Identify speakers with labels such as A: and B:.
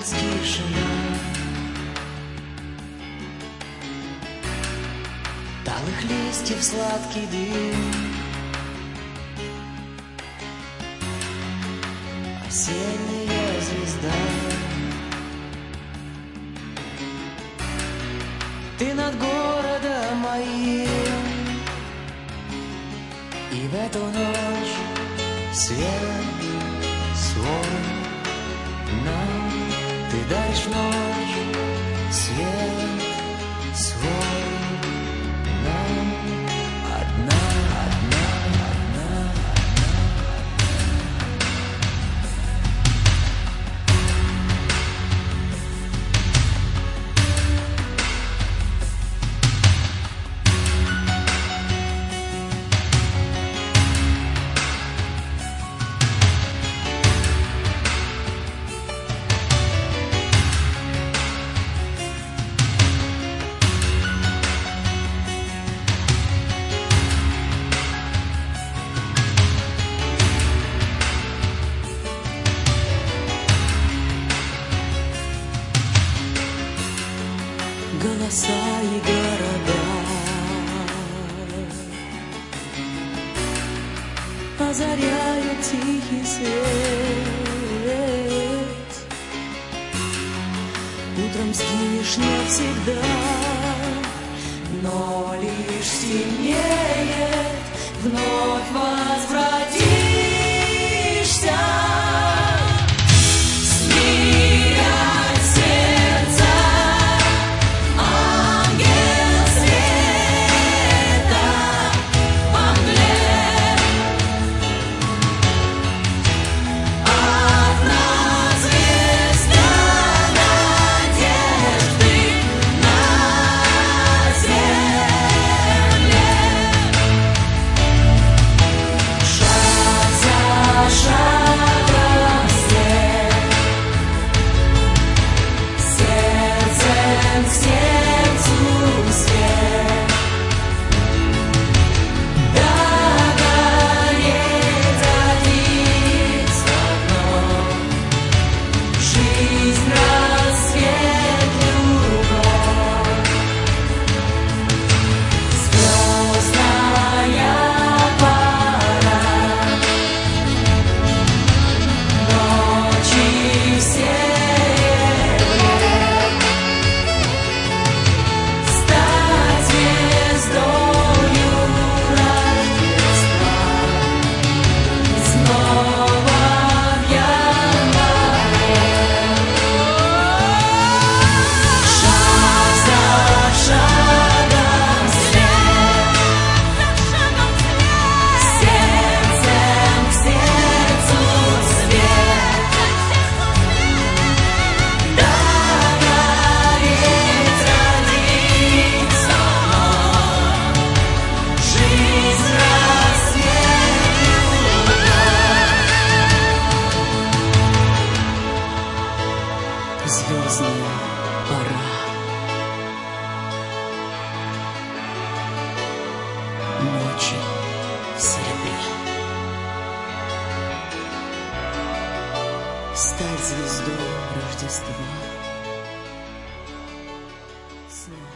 A: тишина, талых листьев сладкий дым, осенняя звезда. Ты над городом моим, и в эту ночь свет свой нам ты даришь ночь, свет свой нам одна. Голоса и города озаряют тихий свет. Утром сгинешь навсегда, но лишь сильнее вновь возвратишься. Звездная пора. Ночи в серебре. Стать звездой Рождества.